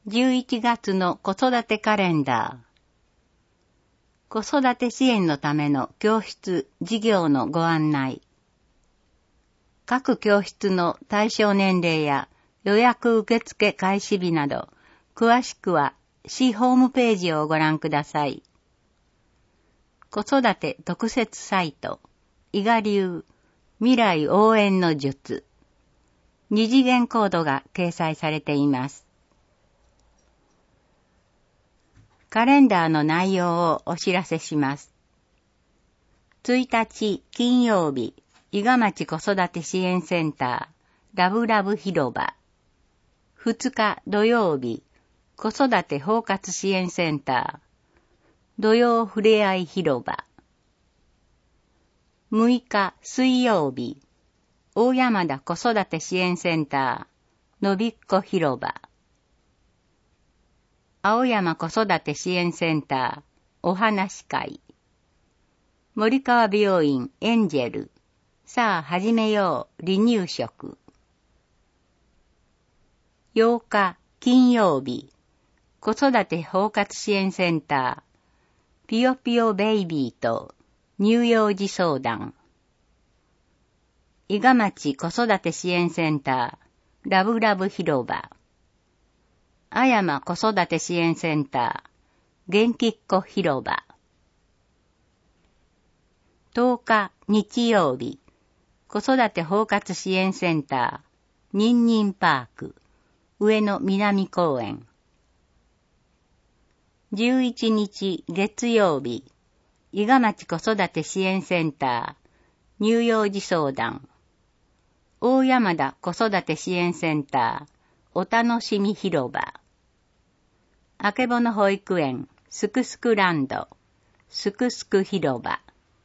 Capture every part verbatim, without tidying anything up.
じゅういちがつの子育てカレンダー。子育て支援のための教室、事業のご案内。各教室の対象年齢や予約受付開始日など、詳しくは市ホームページをご覧ください。子育て特設サイト、伊賀流未来応援の術。二次元コードが掲載されています。カレンダーの内容をお知らせします。いちにち金曜日、伊賀町子育て支援センター、ラブラブ広場。ふつか土曜日、子育て包括支援センター、土曜ふれあい広場。むいか水曜日、大山田子育て支援センター、のびっこ広場。青山子育て支援センター、お話し会。森川病院エンジェル、さあ始めよう離乳食。ようか金曜日、子育て包括支援センター、ぴよぴよベイビーと乳幼児相談。伊賀町子育て支援センター、ラブラブ広場。あやま子育て支援センター、元気っ子広場。とおか日曜日、子育て包括支援センター、にんにんパーク、上野南公園。じゅういちにち月曜日、伊賀町子育て支援センター、乳幼児相談。大山田子育て支援センター、お楽しみ広場。あけぼの保育園、すくすくランド、すくすく広場。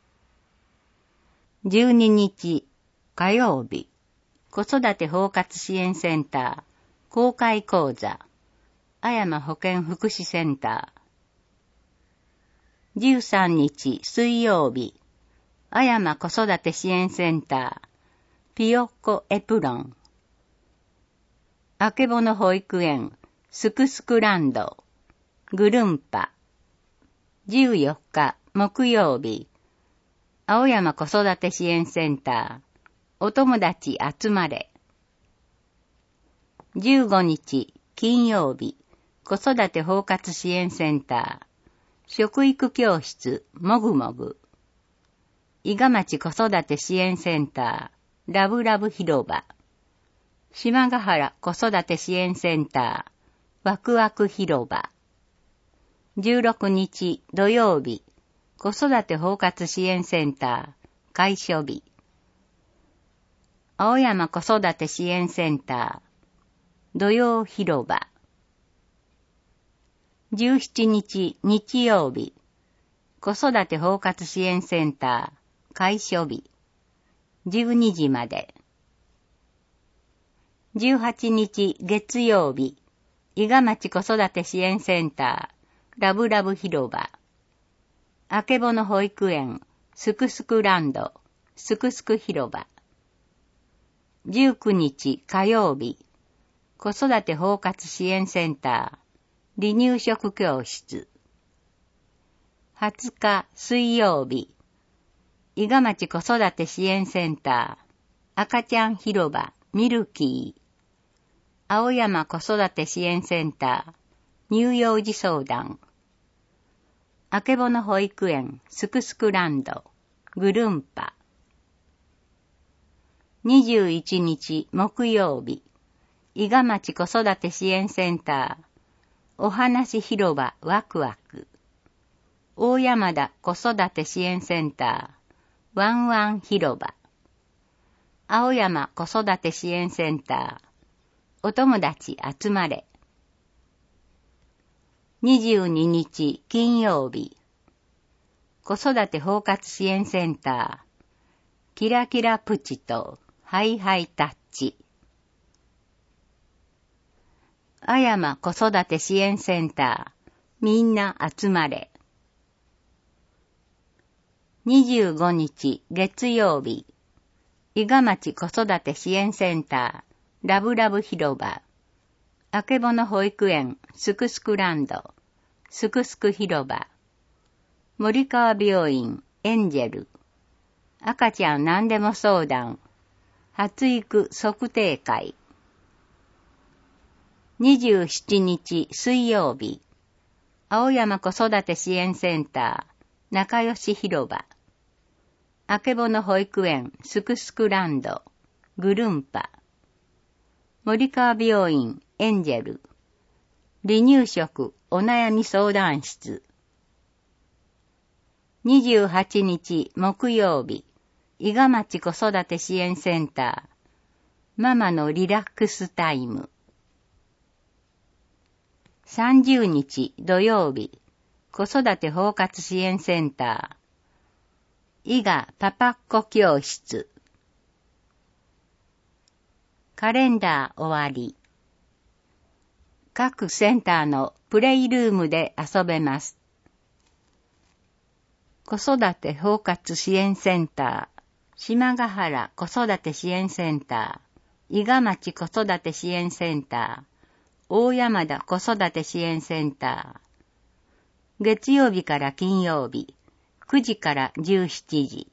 じゅうににち火曜日、子育て包括支援センター、公開講座、あやま保健福祉センター。じゅうさんにち水曜日、あやま子育て支援センター、ぴよっこエプロン。あけぼの保育園、すくすくランド、ぐるんぱ。じゅうよっか木曜日、青山子育て支援センター、お友達集まれ。じゅうごにち金曜日、子育て包括支援センター、食育教室もぐもぐ。伊賀町子育て支援センター、ラブラブ広場。島ヶ原子育て支援センター、ワクワク広場。じゅうろくにち土曜日、子育て包括支援センター、開所日。青山子育て支援センター、土曜広場。じゅうしちにち日曜日、子育て包括支援センター、開所日。じゅうにじまで。じゅうはちにち月曜日、伊賀町子育て支援センター、ラブラブ広場。あけぼの保育園、すくすくランド、すくすく広場。じゅうくにち火曜日、子育て包括支援センター、離乳食教室。はつか水曜日、伊賀町子育て支援センター、赤ちゃん広場、ミルキー。青山子育て支援センター、乳幼児相談。あけぼの保育園、すくすくランド、ぐるんぱ。にじゅういちにち木曜日、伊賀町子育て支援センター、お話広場ワクワク。大山田子育て支援センター、ワンワン広場。青山子育て支援センター、お友達集まれ。にじゅうににち金曜日、子育て包括支援センター、キラキラプチとハイハイタッチ。あやま子育て支援センター、みんな集まれ。にじゅうごにち月曜日、伊賀町子育て支援センター、ラブラブ広場。 あけぼの保育園すくすくランド、すくすく広場、森川病院エンジェル、赤ちゃん何でも相談、発育測定会。にじゅうしちにち水曜日、青山子育て支援センター、仲良し広場、あけぼの保育園すくすくランド、ぐるんぱ、森川病院エンジェル、離乳食お悩み相談室。にじゅうはちにち木曜日、伊賀町子育て支援センター、ママのリラックスタイム。さんじゅうにち土曜日、子育て包括支援センター、伊賀パパっ子教室。カレンダー終わり。各センターのプレイルームで遊べます。子育て包括支援センター、島ヶ原子育て支援センター、伊賀町子育て支援センター、大山田子育て支援センター。月曜日から金曜日、くじからじゅうしちじ。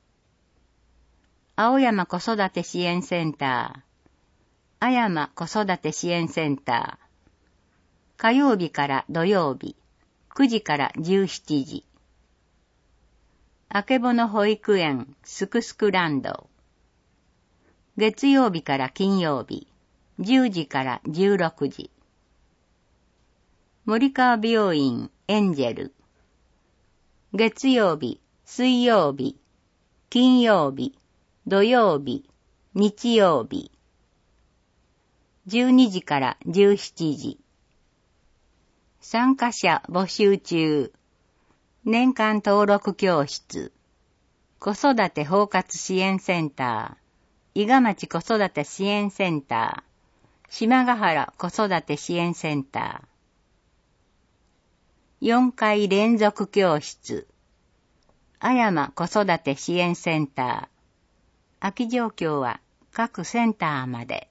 青山子育て支援センター、阿山子育て支援センター。火曜日から土曜日、くじからじゅうしちじ。あけぼの保育園すくすくランド。月曜日から金曜日、じゅうじからじゅうろくじ。森川病院エンジェル。月曜日、水曜日、金曜日、土曜日、日曜日。じゅうにじからじゅうしちじ。参加者募集中。年間登録教室。子育て包括支援センター。伊賀町子育て支援センター。島ヶ原子育て支援センター。よんかい連続教室。阿山子育て支援センター。空き状況は各センターまで。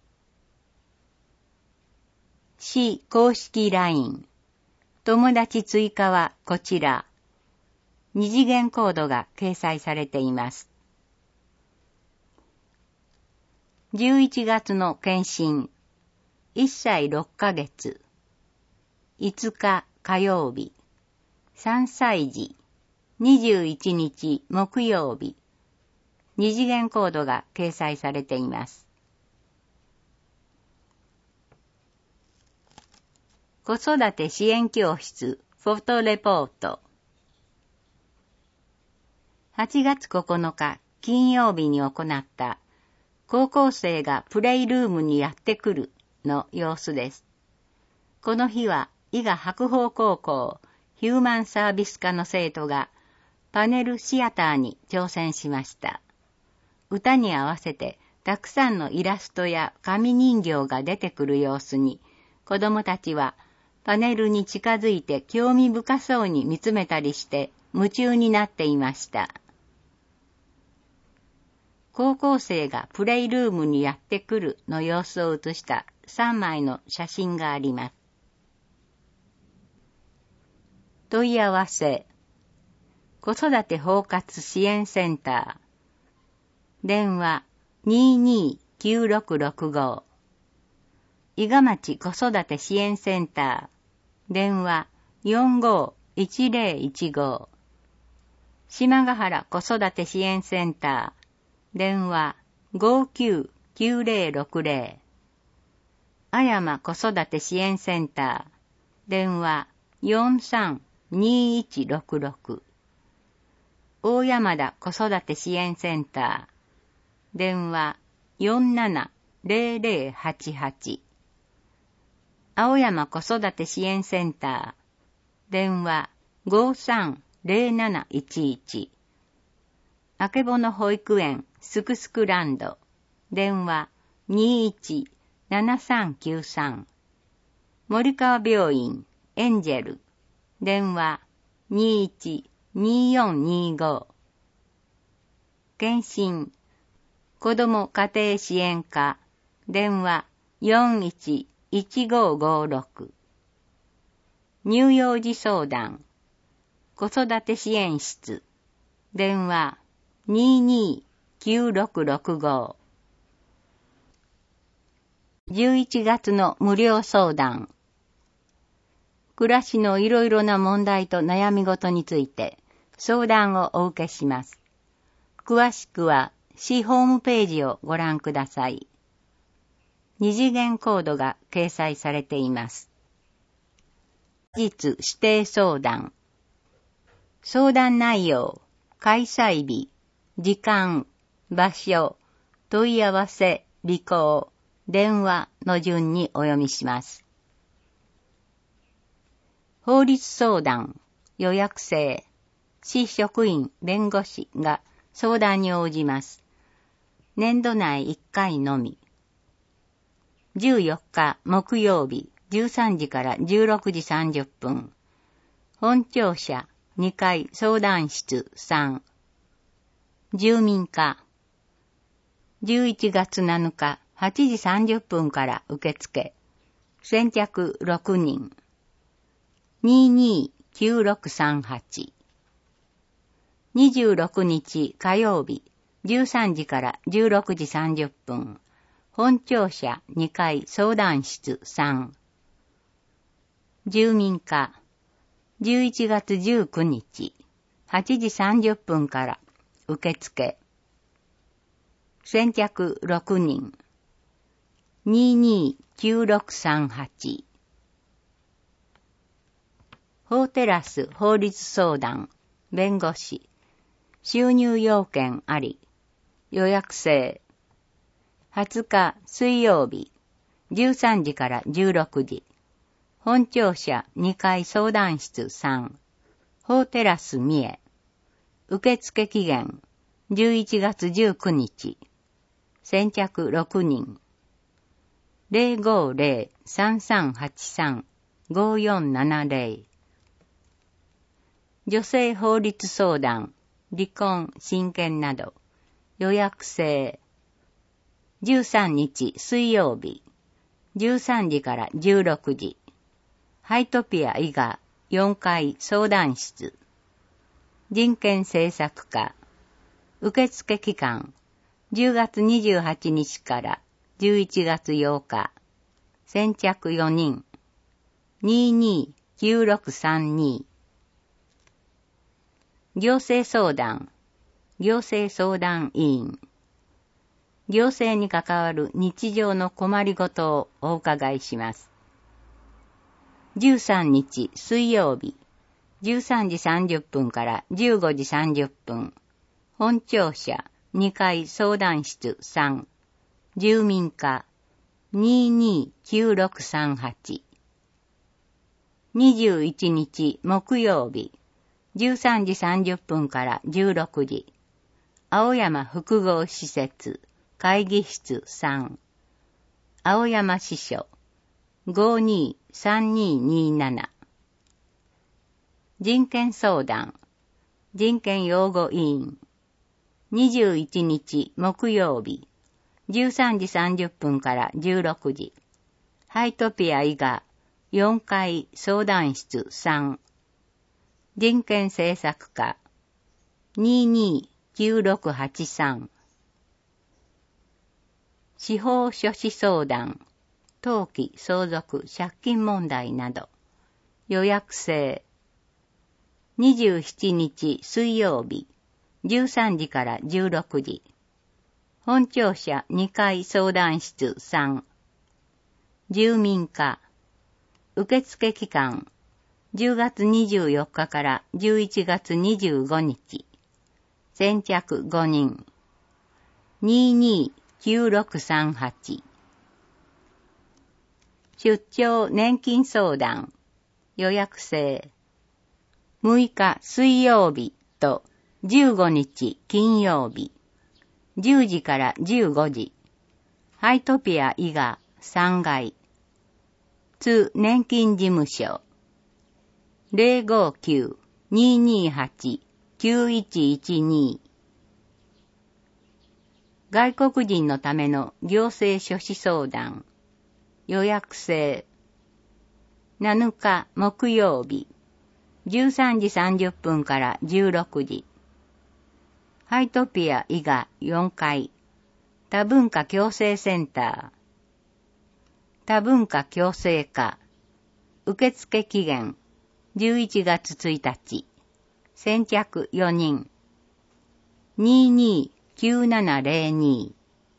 市公式 ライン。友達追加はこちら。二次元コードが掲載されています。じゅういちがつの検診。いっさいろっかげつ。いつか火曜日。さんさい児。にじゅういちにち木曜日。二次元コードが掲載されています。子育て支援教室フォトレポート。はちがつここのか金曜日に行った高校生がプレイルームにやってくるの様子です。この日は伊賀白鳳高校ヒューマンサービス科の生徒がパネルシアターに挑戦しました。歌に合わせてたくさんのイラストや紙人形が出てくる様子に子供たちはパネルに近づいて興味深そうに見つめたりして夢中になっていました。高校生がプレイルームにやってくるの様子を写したさんまいの写真があります。問い合わせ。子育て包括支援センター。電話 にーにーきゅうろくろくご。伊賀町子育て支援センター。電話 よんごーいちぜろいちご。島ヶ原子育て支援センター。電話 ごーきゅうきゅうぜろろくぜろ。阿山子育て支援センター。電話 よんさんにーいちろくろく。大山田子育て支援センター。電話 よんななぜろぜろはちはち。青山子育て支援センター。電話 ごーさんぜろなないちいち。あけぼの保育園すくすくランド。電話 にーいちななさんきゅうさん。森川病院エンジェル。電話 にーいちにーよんにーご。検診子ども家庭支援課。電話 よんいちいちごごろく。乳幼児相談、子育て支援室、電話 にーにーきゅうろくろくご。じゅういちがつの無料相談。暮らしのいろいろな問題と悩み事について相談をお受けします。詳しくは市ホームページをご覧ください。二次元コードが掲載されています。事実指定相談。相談内容、開催日、時間、場所、問い合わせ、履行、電話の順にお読みします。法律相談、予約制、市職員、弁護士が相談に応じます。年度内いっかいのみ。じゅうよっか木曜日じゅうさんじからじゅうろくじさんじゅっぷん。本庁舎にかい相談室さん。住民課。じゅういちがつなのかはちじさんじゅっぷんから受付。先着ろくにん。にーにーきゅうろくさんはち。にじゅうろくにち火曜日じゅうさんじからじゅうろくじさんじゅっぷん。本庁舎にかい相談室さん。住民課。じゅういちがつじゅうくにちはちじさんじゅっぷんから受付。先着ろくにん。にーにーきゅうろくさんはち。法テラス法律相談、弁護士、収入要件あり、予約制。はつか水曜日、じゅうさんじからじゅうろくじ。本庁舎にかい相談室さん。法テラス三重。受付期限、じゅういちがつじゅうくにち。先着ろくにん。ゼロごゼロ さんさんはちさん ごよんななゼロ。女性法律相談、離婚、親権など、予約制。じゅうさんにち水曜日、じゅうさんじからじゅうろくじ。ハイトピア伊賀よんかい相談室。人権政策課。受付期間、じゅうがつにじゅうはちにちからじゅういちがつようか。先着よにん。にーにーきゅうろくさんに。行政相談、行政相談委員。行政に関わる日常の困りごとをお伺いします。じゅうさんにち水曜日、じゅうさんじさんじゅっぷんからじゅうごじさんじゅっぷん。本庁舎にかい相談室さん。住民課 にーにーきゅうろくさんはち。にじゅういちにち木曜日、じゅうさんじさんじゅっぷんからじゅうろくじ。青山複合施設会議室さん。青山支所 ごにーさんにーにーなな。人権相談、人権擁護委員。にじゅういちにち木曜日、じゅうさんじさんじゅっぷんからじゅうろくじ。ハイトピア伊賀よんかい相談室さん。人権政策課 にーにーきゅうろくはちさん。司法書士相談、登記相続借金問題など、予約制。にじゅうしちにち水曜日、じゅうさんじからじゅうろくじ。本庁舎にかい相談室さん。住民課。受付期間、じゅうがつにじゅうよっかからじゅういちがつにじゅうごにち。先着ごにん。にーにーきゅうろくさんはち。出張年金相談、予約制。むいか水曜日とじゅうごにち金曜日。じゅうじからじゅうごじ。ハイトピア伊賀さんがい。津年金事務所。ゼロごきゅう にーにーはち きゅういちいちに。外国人のための行政書士相談。 予約制。なのか木曜日、じゅうさんじさんじゅっぷんからじゅうろくじ。ハイトピア伊賀よんかい、多文化共生センター。多文化共生課。受付期限じゅういちがつついたち。先着よにん。にーにーきゅうななぜろに。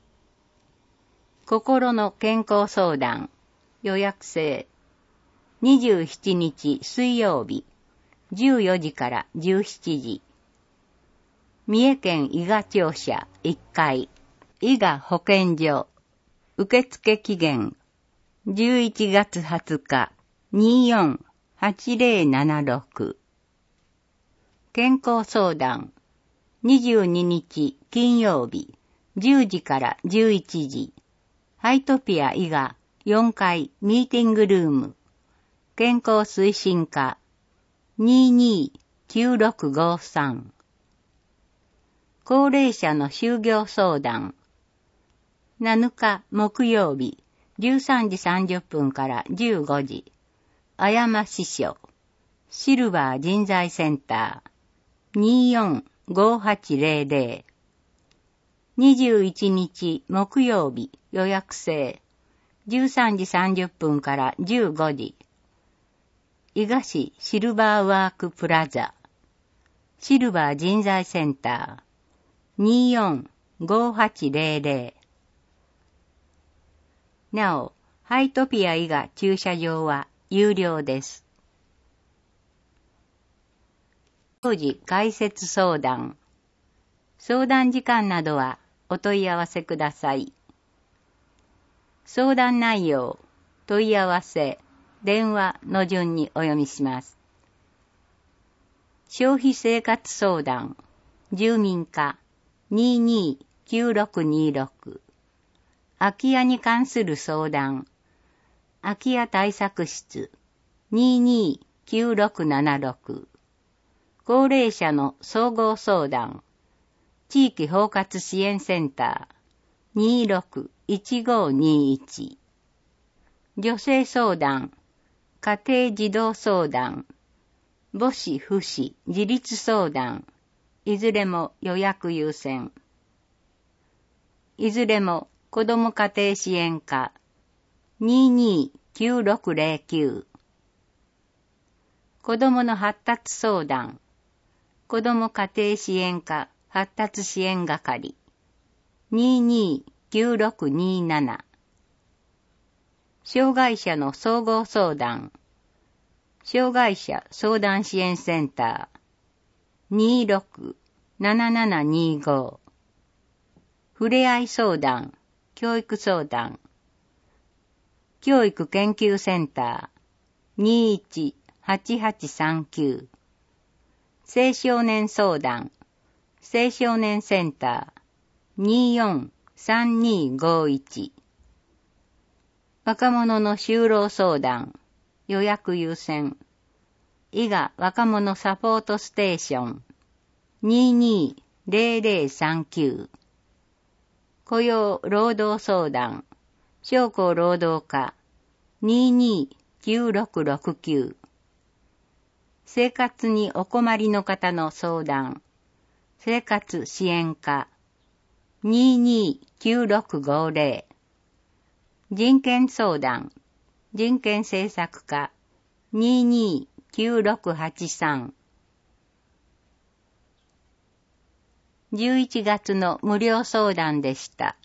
心の健康相談。予約制。にじゅうしちにち水曜日。じゅうよじからじゅうしちじ。三重県伊賀庁舎いっかい。伊賀保健所。受付期限じゅういちがつはつかにーよんはちぜろななろく。健康相談にじゅうににち金曜日じゅうじからじゅういちじ。ハイトピア伊賀よんかいミーティングルーム。健康推進課 にーにーきゅうろくごさん。高齢者の就業相談。なのか木曜日じゅうさんじさんじゅっぷんからじゅうごじ。あやま支所。シルバー人材センター。にーよんごはちぜろぜろ。にじゅういちにち木曜日予約制。じゅうさんじさんじゅっぷんからじゅうごじ。伊賀市シルバーワークプラザ。シルバー人材センター。にーよんごはちぜろぜろ。なお、ハイトピア伊賀駐車場は有料です。当時開設相談。相談時間などはお問い合わせください。相談内容、問い合わせ、電話の順にお読みします。消費生活相談、住民課 にーにーきゅうろくにろく。空き家に関する相談、空き家対策室 にーにーきゅうろくななろく。高齢者の総合相談、地域包括支援センター にーろくいちごにいち。女性相談、家庭児童相談、母子父子自立相談、いずれも予約優先。いずれも子ども家庭支援課 にーにーきゅうろくぜろきゅう。子どもの発達相談、子ども家庭支援課発達支援係 にーにーきゅうろくになな。障害者の総合相談、障害者相談支援センター にーろくななななにご。ふれあい相談、教育相談、教育研究センター にーいちはちはちさんきゅう。青少年相談、青少年センター にーよんさんにごいち。若者の就労相談、予約優先。伊賀若者サポートステーション にーにーぜろぜろさんきゅう。雇用労働相談、商工労働課 にーにーきゅうろくろくきゅう。生活にお困りの方の相談、生活支援課 にーにーきゅうろくごぜろ。人権相談、人権政策課 にーにーきゅうろくはちさん。じゅういちがつの無料相談でした。